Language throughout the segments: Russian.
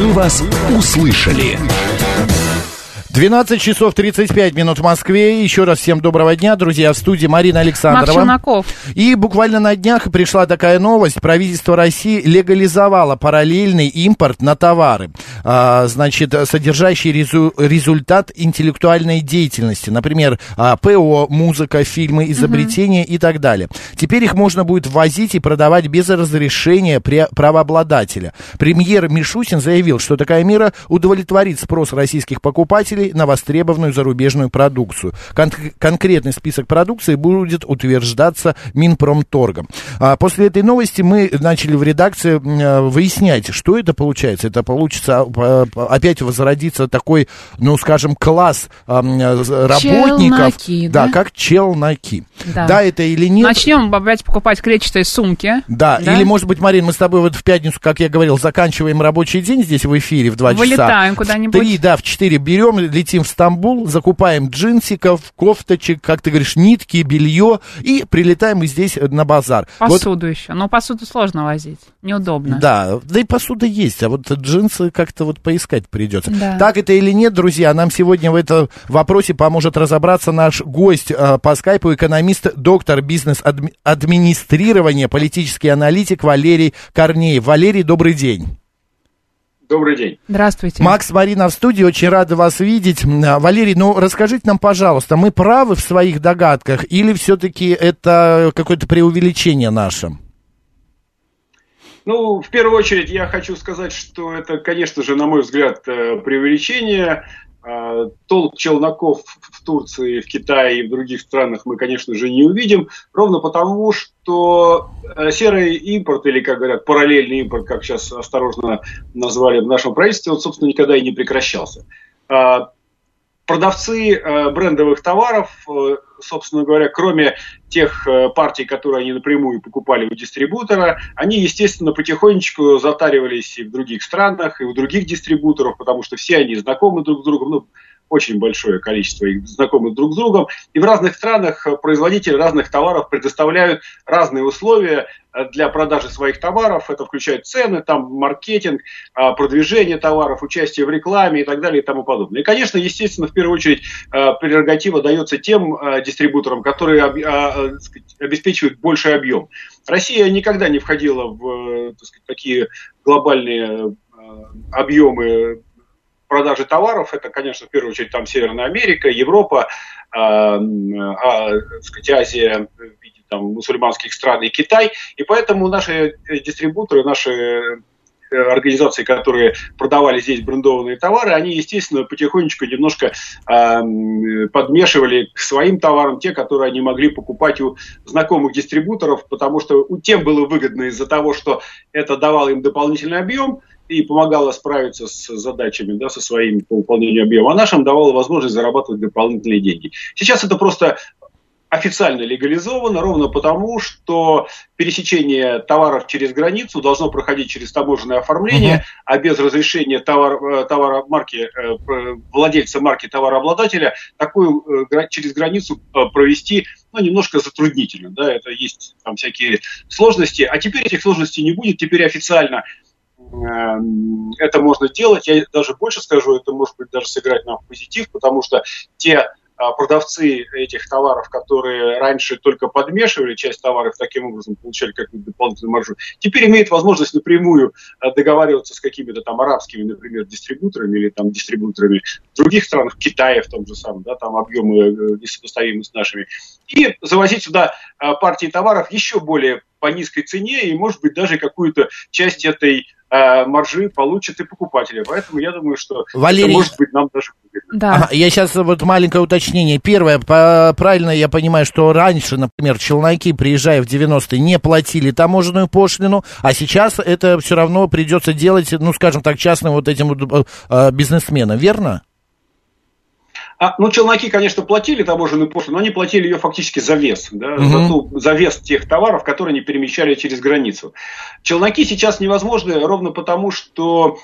Мы вас услышали. 12 часов 35 минут в Москве. Еще раз всем доброго дня, друзья. В студии Марина Александрова. Макс Челноков. И буквально на днях пришла такая новость. Правительство России легализовало параллельный импорт на товары, значит, содержащие результат интеллектуальной деятельности. Например, ПО, музыка, фильмы, изобретения и так далее. Теперь их можно будет ввозить и продавать без разрешения правообладателя. Премьер Мишустин заявил, что такая мера удовлетворит спрос российских покупателей на востребованную зарубежную продукцию. Конкретный список продукции будет утверждаться Минпромторгом. После этой новости мы начали в редакции выяснять, что это получается. Это получится опять возродиться такой, ну, скажем, класс работников. Челноки, да? Да, как челноки. Да, это или нет. Начнем опять покупать клетчатые сумки. Да, или, может быть, Марин, мы с тобой вот в пятницу, как я говорил, заканчиваем рабочий день здесь в эфире в 2 часа. Вылетаем куда-нибудь. В 4 берем, летим в Стамбул, закупаем джинсиков, кофточек, как ты говоришь, нитки, белье, и прилетаем и здесь на базар. Посуду еще. Но посуду сложно возить, неудобно. Да и посуда есть, а вот джинсы как-то вот поискать придется. Да. Так это или нет, друзья, нам сегодня в этом вопросе поможет разобраться наш гость по скайпу, экономист, доктор бизнес-администрирования, политический аналитик Валерий Корнеев. Валерий, добрый день. Добрый день. Здравствуйте. Макс, Марина в студии, очень рада вас видеть. Валерий, расскажите нам, пожалуйста, мы правы в своих догадках или все-таки это какое-то преувеличение наше? В первую очередь я хочу сказать, что это, конечно же, на мой взгляд, преувеличение. Толк челноков в Турции, в Китае и в других странах мы, конечно же, не увидим, ровно потому, что серый импорт, или, как говорят, параллельный импорт, как сейчас осторожно назвали в нашем правительстве, он, собственно, никогда и не прекращался. Продавцы брендовых товаров, собственно говоря, кроме тех партий, которые они напрямую покупали у дистрибутора, они, естественно, потихонечку затаривались и в других странах, и у других дистрибуторов, потому что все они знакомы друг с другом, очень большое количество их знакомых друг с другом. И в разных странах производители разных товаров предоставляют разные условия для продажи своих товаров. Это включает цены, маркетинг, продвижение товаров, участие в рекламе и так далее и тому подобное. И, конечно, естественно, в первую очередь прерогатива дается тем дистрибуторам, которые обеспечивают больший объем. Россия никогда не входила в такие глобальные объемы продажи товаров. Это, конечно, в первую очередь Северная Америка, Европа, Азия в виде мусульманских стран и Китай. И поэтому наши дистрибуторы, наши организации, которые продавали здесь брендованные товары, они, естественно, потихонечку немножко подмешивали к своим товарам те, которые они могли покупать у знакомых дистрибуторов, потому что тем было выгодно из-за того, что это давало им дополнительный объем и помогало справиться с задачами, со своим по выполнению объема, а нашим давало возможность зарабатывать дополнительные деньги. Сейчас это просто официально легализовано, ровно потому, что пересечение товаров через границу должно проходить через таможенное оформление, а без разрешения товара марки, владельца марки товарообладателя, такую через границу провести немножко затруднительно. Да, это есть всякие сложности, а теперь этих сложностей не будет, теперь официально это можно делать. Я даже больше скажу, это может быть даже сыграть нам в позитив, потому что те продавцы этих товаров, которые раньше только подмешивали часть товаров, таким образом получали какую-то дополнительную маржу, теперь имеют возможность напрямую договариваться с какими-то арабскими, например, дистрибуторами или дистрибуторами в других странах, в Китае в том же самом, объемы несопоставимы с нашими, и завозить сюда партии товаров еще более по низкой цене, и, может быть, даже какую-то часть этой маржи получат и покупатели. Поэтому я думаю, что Валерий, это может быть нам даже выгодно. Да. Я сейчас маленькое уточнение. Первое, правильно я понимаю, что раньше, например, челноки, приезжая в 90-е, не платили таможенную пошлину, а сейчас это все равно придется делать, скажем так, частным этим бизнесменам, верно? Челноки, конечно, платили таможенную пошлину, но они платили ее фактически за вес, за вес тех товаров, которые они перемещали через границу. Челноки сейчас невозможны ровно потому, что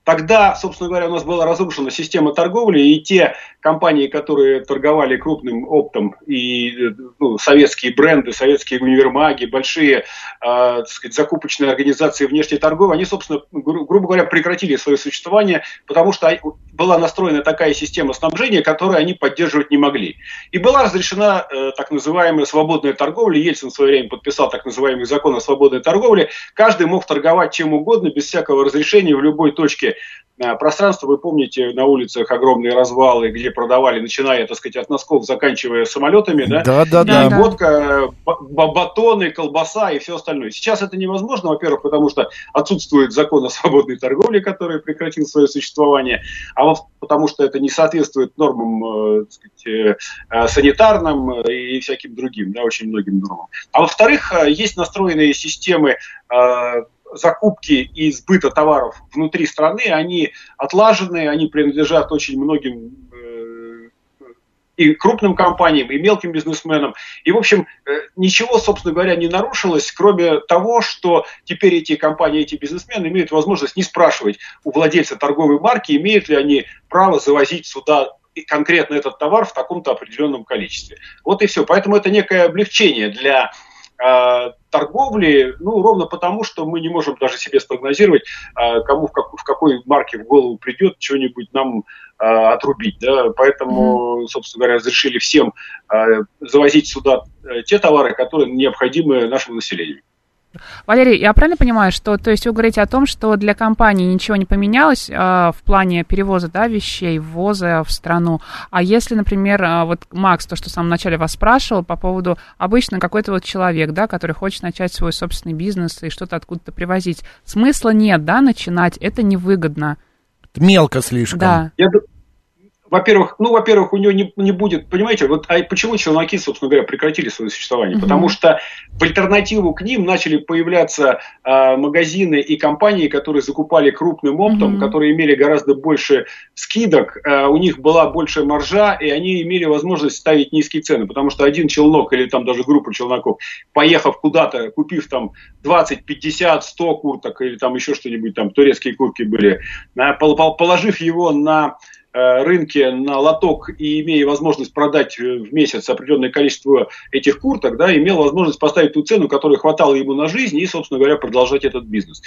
Тогда, собственно говоря, у нас была разрушена система торговли, и те компании, которые торговали крупным оптом, и советские бренды, советские универмаги, большие так сказать, закупочные организации внешней торговли, они, собственно, грубо говоря, прекратили свое существование, потому что была настроена такая система снабжения, которую они поддерживать не могли. И была разрешена так называемая свободная торговля. Ельцин в свое время подписал так называемый закон о свободной торговле. Каждый мог торговать чем угодно, без всякого разрешения, в любой точке пространства. Вы помните, на улицах огромные развалы, где продавали, начиная, так сказать, от носков, заканчивая самолетами, да? Водка, батоны, колбаса и все остальное. Сейчас это невозможно, во-первых, потому что отсутствует закон о свободной торговле, который прекратил свое существование, потому что это не соответствует нормам, так сказать, санитарным и всяким другим, да, очень многим нормам. А во-вторых, есть настроенные системы закупки и сбыта товаров внутри страны, они отлажены, они принадлежат очень многим и крупным компаниям, и мелким бизнесменам. И, в общем, ничего, собственно говоря, не нарушилось, кроме того, что теперь эти компании, эти бизнесмены имеют возможность не спрашивать у владельца торговой марки, имеют ли они право завозить сюда конкретно этот товар в таком-то определенном количестве. Вот и все. Поэтому это некое облегчение для торговли, ровно потому, что мы не можем даже себе спрогнозировать, кому в какой марке в голову придет что-нибудь нам отрубить. Да? Поэтому, собственно говоря, разрешили всем завозить сюда те товары, которые необходимы нашему населению. Валерий, я правильно понимаю, что, то есть вы говорите о том, что для компании ничего не поменялось в плане перевоза, да, вещей, ввоза в страну, а если, например, вот Макс, то, что в самом начале вас спрашивал по поводу обычно какой-то вот человек, да, который хочет начать свой собственный бизнес и что-то откуда-то привозить, смысла нет, да, начинать, это невыгодно. Мелко слишком. Да. Во-первых, у него не будет, понимаете, почему челноки, собственно говоря, прекратили свое существование? Потому что в альтернативу к ним начали появляться магазины и компании, которые закупали крупным оптом, которые имели гораздо больше скидок, у них была большая маржа, и они имели возможность ставить низкие цены, потому что один челнок или там даже группа челноков, поехав куда-то, купив там 20, 50, 100 курток или там еще что-нибудь, там турецкие куртки были, положив его на рынке на лоток и имея возможность продать в месяц определенное количество этих курток, да, имел возможность поставить ту цену, которая хватала ему на жизнь и, собственно говоря, продолжать этот бизнес.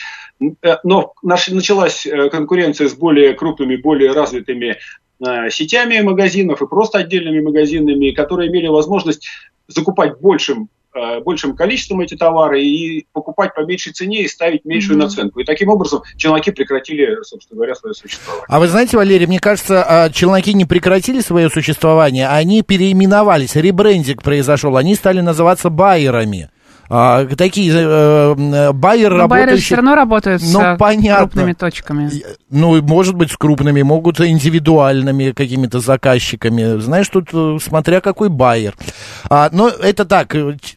Но началась конкуренция с более крупными, более развитыми сетями магазинов и просто отдельными магазинами, которые имели возможность закупать большим количеством эти товары и покупать по меньшей цене и ставить меньшую наценку. И таким образом челноки прекратили, собственно говоря, свое существование. А вы знаете, Валерий, мне кажется, челноки не прекратили свое существование, они переименовались, ребрендинг произошел, они стали называться байерами. Такие байеры работающие... Байеры все равно работают с крупными точками. Может быть, с крупными, могут индивидуальными какими-то заказчиками. Знаешь, тут смотря какой байер. Но это так...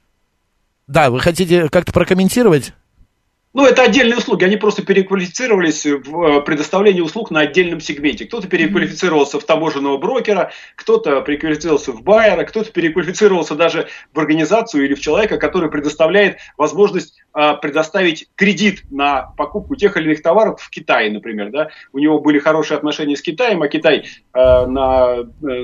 Да, вы хотите как-то прокомментировать? Это отдельные услуги, они просто переквалифицировались в предоставлении услуг на отдельном сегменте. Кто-то переквалифицировался в таможенного брокера, кто-то переквалифицировался в байера, кто-то переквалифицировался даже в организацию или в человека, который предоставляет возможность предоставить кредит на покупку тех или иных товаров в Китае, например. Да? У него были хорошие отношения с Китаем, а Китай на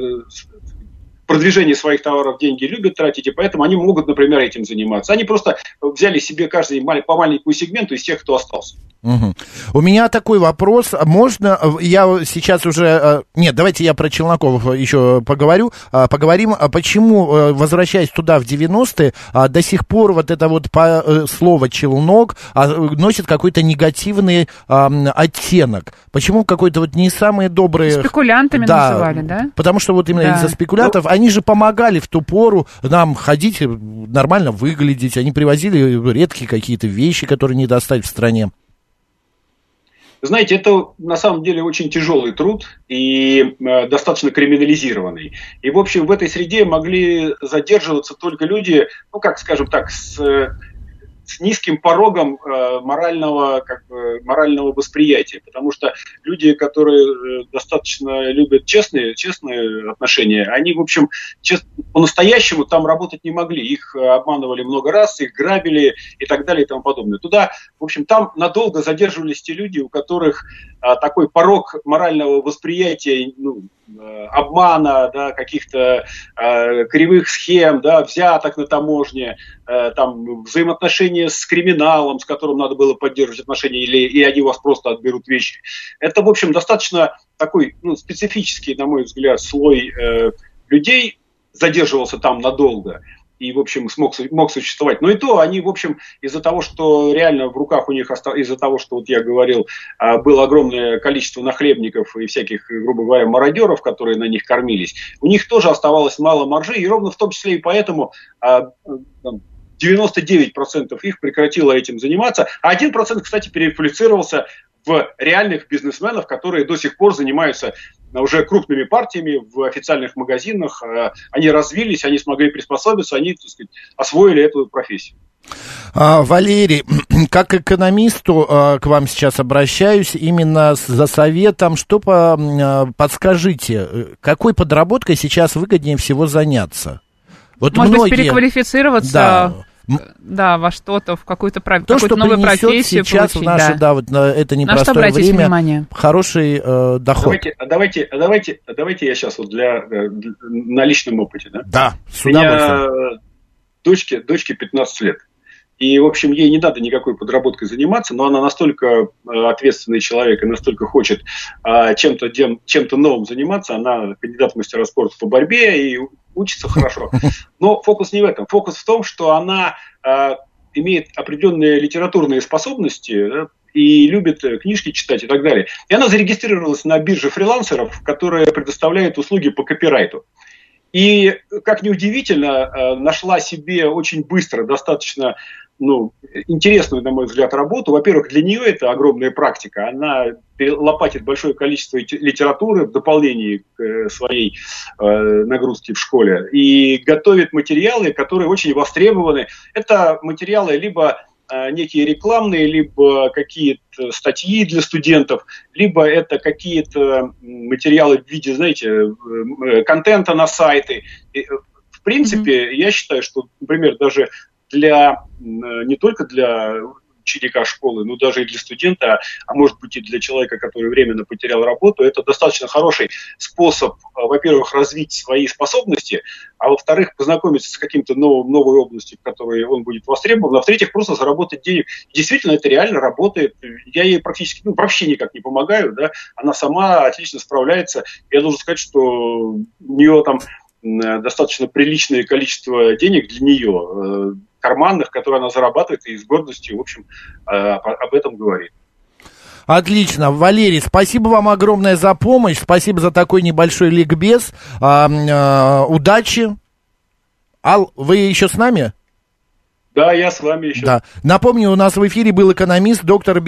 продвижение своих товаров деньги любят тратить, и поэтому они могут, например, этим заниматься. Они просто взяли себе каждый по маленькому сегменту из тех, кто остался. У меня такой вопрос. Можно, я сейчас уже... Нет, давайте я про челноков еще поговорим. Почему, возвращаясь туда в 90-е, до сих пор вот это вот слово «челнок» носит какой-то негативный оттенок? Почему какой-то вот не самые добрые... Спекулянтами называли, да? Потому что вот именно из-за спекулянтов они же помогали в ту пору нам ходить, нормально выглядеть. Они привозили редкие какие-то вещи, которые не достать в стране. Знаете, это на самом деле очень тяжелый труд и достаточно криминализированный. И, в общем, в этой среде могли задерживаться только люди, с с низким порогом морального восприятия, потому что люди, которые достаточно любят честные отношения, они, в общем, по-настоящему там работать не могли. Их обманывали много раз, их грабили и так далее и тому подобное. Туда, в общем, там надолго задерживались те люди, у которых такой порог морального восприятия, обмана, да, каких-то кривых схем, да, взяток на таможне, там, взаимоотношения с криминалом, с которым надо было поддерживать отношения, и они у вас просто отберут вещи. Это, в общем, достаточно такой специфический, на мой взгляд, слой людей задерживался там надолго и, в общем, мог существовать. Но и то они, в общем, из-за того, что реально в руках у них, из-за того, что, вот я говорил, было огромное количество нахлебников и всяких, грубо говоря, мародеров, которые на них кормились, у них тоже оставалось мало маржи, и ровно в том числе и поэтому 99% их прекратило этим заниматься, а 1%, кстати, переквалифицировался в реальных бизнесменов, которые до сих пор занимаются уже крупными партиями в официальных магазинах. Они развились, они смогли приспособиться, они, так сказать, освоили эту профессию. Валерий, как экономисту к вам сейчас обращаюсь именно за советом. Что подскажите, какой подработкой сейчас выгоднее всего заняться? Вот может многие... быть, переквалифицироваться... Да, во что-то, в какую-то новую профессию сейчас получить. В наше, вот это непростое время, внимание? Хороший доход. Давайте я сейчас вот на личном опыте. Да, с удовольствием. Дочке 15 лет. И, в общем, ей не надо никакой подработкой заниматься, но она настолько ответственный человек и настолько хочет чем-то новым заниматься. Она кандидат в мастера спорта по борьбе и учится хорошо. Но фокус не в этом. Фокус в том, что она имеет определенные литературные способности, да, и любит книжки читать и так далее. И она зарегистрировалась на бирже фрилансеров, которая предоставляет услуги по копирайту. И, как ни удивительно, нашла себе очень быстро достаточно интересную, на мой взгляд, работу. Во-первых, для нее это огромная практика. Она лопатит большое количество литературы в дополнении к своей нагрузке в школе и готовит материалы, которые очень востребованы. Это материалы либо некие рекламные, либо какие-то статьи для студентов, либо это какие-то материалы в виде, знаете, контента на сайты. И, в принципе, я считаю, что, например, даже не только для ученика школы, но даже и для студента, а может быть и для человека, который временно потерял работу, это достаточно хороший способ, во-первых, развить свои способности, а во-вторых, познакомиться с каким-то новой областью, в которой он будет востребован, а в-третьих, просто заработать денег. И действительно, это реально работает. Я ей практически, вообще никак не помогаю, да, она сама отлично справляется. Я должен сказать, что у нее там достаточно приличное количество денег для нее, карманных, которые она зарабатывает, и с гордостью, в общем, об этом говорит. Отлично. Валерий, спасибо вам огромное за помощь, спасибо за такой небольшой ликбез. Удачи. Ал, вы еще с нами? Да, я с вами еще. Да. Напомню, у нас в эфире был экономист, доктор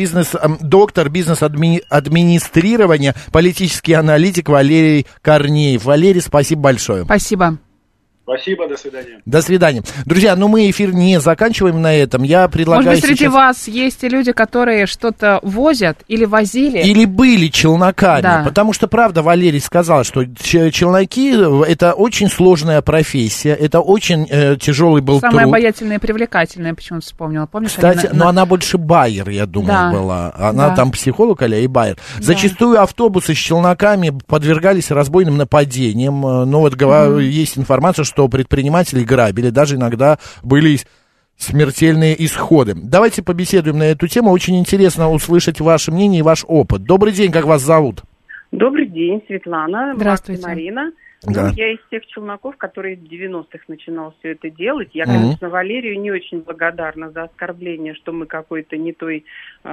бизнес-администрирования, политический аналитик Валерий Корнеев. Валерий, спасибо большое. Спасибо. Спасибо, до свидания. До свидания. Друзья, мы эфир не заканчиваем на этом. Я предлагаю Может быть, среди вас есть люди, которые что-то возят или возили? Или были челноками. Да. Потому что, правда, Валерий сказал, что челноки – это очень сложная профессия, это очень тяжелый был Самая труд. обаятельная и привлекательная, почему-то вспомнила. Помнишь? Кстати, но она больше байер, я думаю, была. Она там психолог, и байер. Да. Зачастую автобусы с челноками подвергались разбойным нападениям. Но вот есть информация, что предприниматели грабили, даже иногда были смертельные исходы. Давайте побеседуем на эту тему. Очень интересно услышать ваше мнение и ваш опыт. Добрый день, как вас зовут? Добрый день, Светлана. Здравствуйте. Марина. Да. Я из тех челноков, которые в 90-х начинал все это делать. Я, конечно, Валерию не очень благодарна за оскорбление, что мы какой-то не той,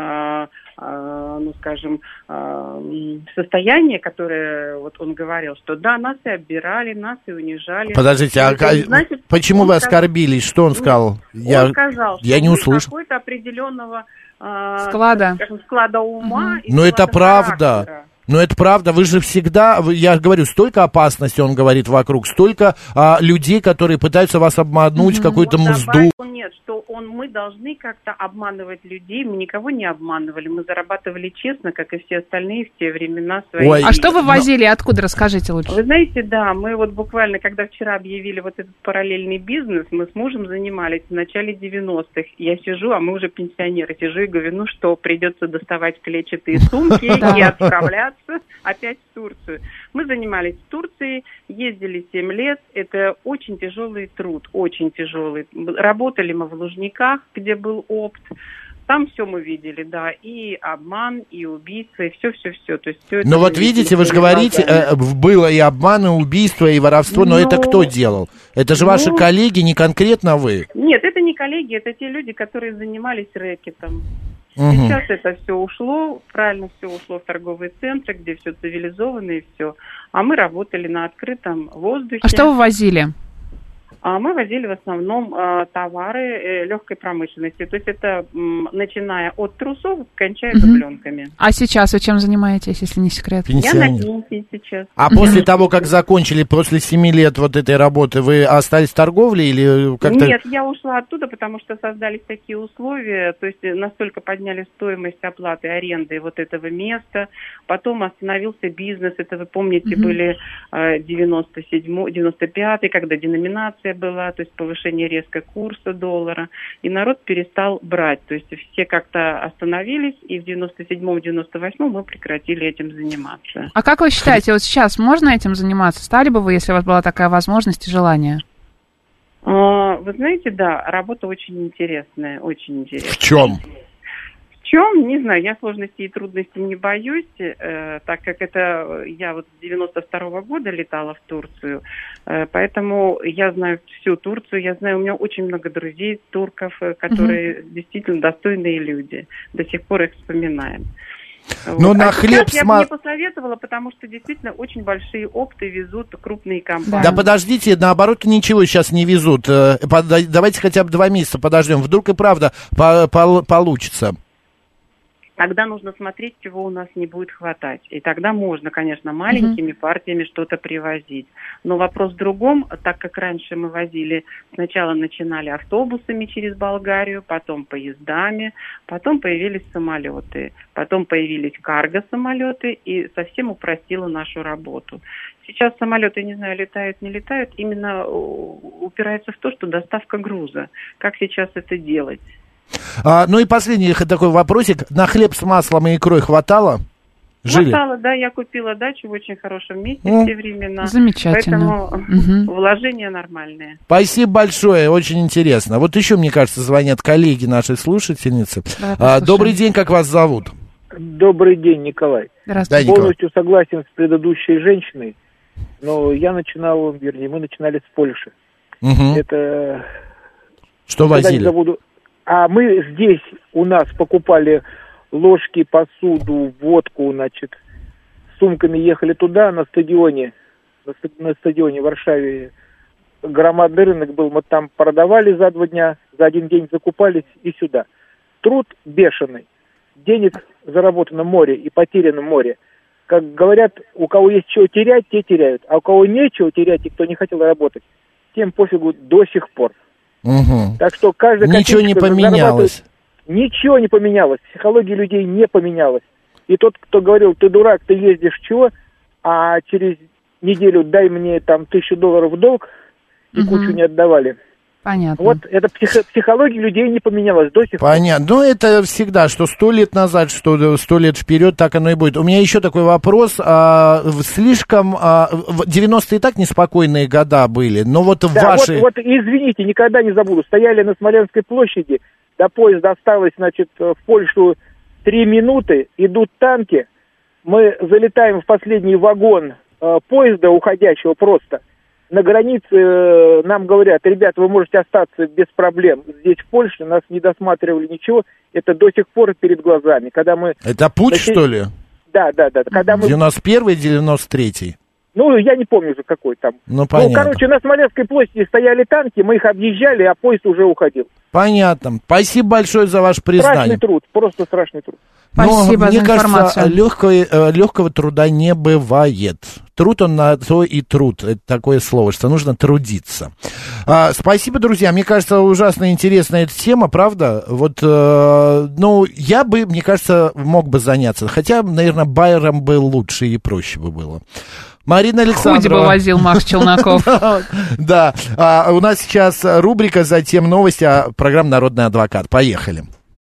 состояние, которое вот он говорил, что да, нас и оббирали, нас и унижали. Подождите, значит, почему вы оскорбились? Что он сказал? Он сказал, я не услышал. Какой-то определенного склада ума. Но это правда. Но это правда, вы же всегда, я говорю, столько опасности, он говорит, вокруг, столько людей, которые пытаются вас обмануть, какую-то мзду. Нет, что мы должны как-то обманывать людей, мы никого не обманывали, мы зарабатывали честно, как и все остальные в те времена свои. Ой, а что вы возили, откуда, расскажите лучше. Вы знаете, да, мы вот буквально, когда вчера объявили вот этот параллельный бизнес, мы с мужем занимались в начале 90-х. Я сижу, а мы уже пенсионеры, сижу и говорю, ну что, придется доставать клетчатые сумки и отправляться опять в Турцию. Мы занимались в Турции, ездили 7 лет. Это очень тяжелый труд, очень тяжелый. Работали мы в Лужниках, где был опт. Там все мы видели, да, и обман, и убийство, и все-все-все. То есть все это. Но вот видите, вы же говорите, было и обман, и убийство, и воровство, но это кто делал? Это же ваши коллеги, не конкретно вы. Нет, это не коллеги, это те люди, которые занимались рэкетом. Сейчас это все ушло, правильно все ушло в торговые центры, где все цивилизованно и все. А мы работали на открытом воздухе. А что вы возили? Мы возили в основном товары легкой промышленности. То есть это начиная от трусов, кончая дубленками. А сейчас вы чем занимаетесь, если не секрет? Я на пенсии сейчас. А после того, как закончили, после 7 лет вот этой работы, вы остались в торговле или как-то... Нет, я ушла оттуда, потому что создались такие условия, то есть настолько подняли стоимость оплаты аренды вот этого места. Потом остановился бизнес, это вы помните, были 95-й, когда деноминация была, то есть повышение резко курса доллара, и народ перестал брать, то есть все как-то остановились, и в 97-98 мы прекратили этим заниматься. А как вы считаете, вот сейчас можно этим заниматься? Стали бы вы, если у вас была такая возможность и желание? Вы знаете, да, работа очень интересная, очень интересная. В чем? В чем? Не знаю, я сложностей и трудностей не боюсь, так как это я вот с 92-го года летала в Турцию, поэтому я знаю всю Турцию, я знаю, у меня очень много друзей турков, которые действительно достойные люди, до сих пор их вспоминаем. Но на хлеб я бы не посоветовала, потому что действительно очень большие опты везут крупные компании. Да подождите, наоборот, ничего сейчас не везут. Давайте хотя бы 2 месяца подождем. Вдруг и правда получится. Тогда нужно смотреть, чего у нас не будет хватать. И тогда можно, конечно, маленькими партиями что-то привозить. Но вопрос в другом, так как раньше мы возили, сначала начинали автобусами через Болгарию, потом поездами, потом появились самолеты, потом появились карго-самолеты, и совсем упростило нашу работу. Сейчас самолеты, не знаю, летают, не летают, именно упирается в то, что доставка груза. Как сейчас это делать? Ну и последний такой вопросик. На хлеб с маслом и икрой хватало? Жили? Хватало, да. Я купила дачу в очень хорошем месте в те времена. Замечательно. Поэтому вложения нормальные. Спасибо большое, очень интересно. Вот еще, мне кажется, звонят коллеги нашей слушательницы. Добрый день, как вас зовут? Добрый день, Николай. Здравствуйте. Да, Полностью согласен с предыдущей женщиной, но я начинал, вернее, мы начинали с Польши. Это... Что возили? А мы здесь у нас покупали ложки, посуду, водку, значит, сумками ехали туда, на стадионе в Варшаве громадный рынок был, мы там продавали за 2 дня, за 1 день закупались и сюда. Труд бешеный, денег заработано море и потеряно море. Как говорят, у кого есть чего терять, те теряют, а у кого нечего терять и кто не хотел работать, тем пофигу до сих пор. Так что каждый ничего не поменялось. Ничего не поменялось. Психология людей не поменялась. И тот, кто говорил, ты дурак, ты ездишь чего, а через неделю дай мне там $1000 в долг, и кучу не отдавали. Понятно. Вот эта психология людей не поменялась до сих пор. Понятно. Ну, это всегда, что 100 лет назад, что 100 лет вперед, так оно и будет. У меня еще такой вопрос. Слишком... 90-е и так неспокойные года были, но вот ваши... Вот, извините, никогда не забуду. Стояли на Смоленской площади, до поезда осталось, значит, в Польшу 3 минуты, идут танки, мы залетаем в последний вагон поезда уходящего просто. На границе нам говорят, ребята, вы можете остаться без проблем. Здесь в Польше нас не досматривали ничего. Это до сих пор перед глазами. Когда мы... Это путь, что ли? Да. Когда мы... 91-й, 93-й? Ну, я не помню уже какой там. Ну, понятно. Короче, на Смоленской площади стояли танки, мы их объезжали, а поезд уже уходил. Понятно. Спасибо большое за ваше признание. Страшный труд, просто страшный труд. Спасибо но, за мне кажется, информацию. легкого труда не бывает. Труд он на то и труд. Это такое слово, что нужно трудиться. Спасибо, друзья. Мне кажется, ужасно интересная эта тема, правда? Вот, я бы, мне кажется, мог бы заняться. Хотя, наверное, байером был лучше и проще бы было. Марина Александровна. Худи бы возил Макс Челноков. Да. У нас сейчас рубрика, затем новости, программа «Народный адвокат». Поехали.